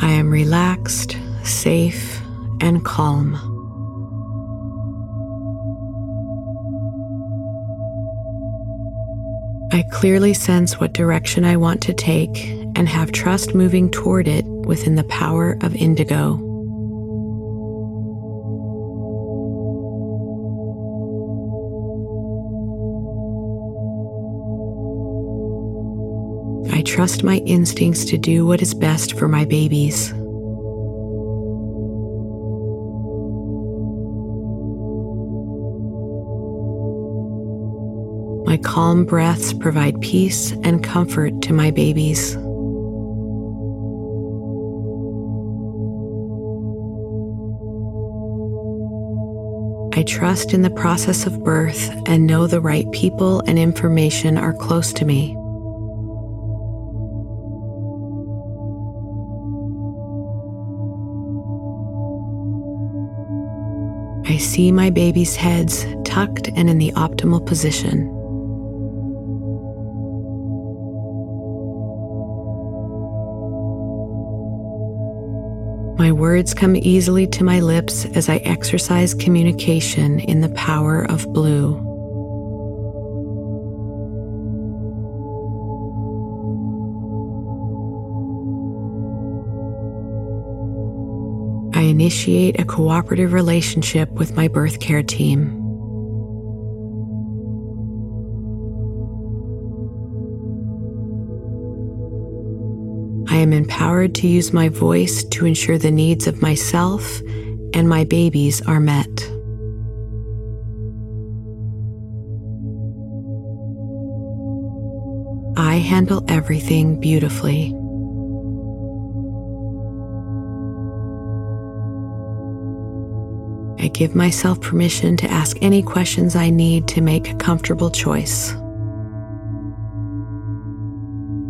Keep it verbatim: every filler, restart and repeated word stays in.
I am relaxed, safe, and calm. I clearly sense what direction I want to take and have trust moving toward it within the power of indigo. I trust my instincts to do what is best for my babies. My calm breaths provide peace and comfort to my babies. I trust in the process of birth and know the right people and information are close to me. I see my babies' heads tucked and in the optimal position. My words come easily to my lips as I exercise communication in the power of blue. I initiate a cooperative relationship with my birth care team. I am empowered to use my voice to ensure the needs of myself and my babies are met. I handle everything beautifully. I give myself permission to ask any questions I need to make a comfortable choice.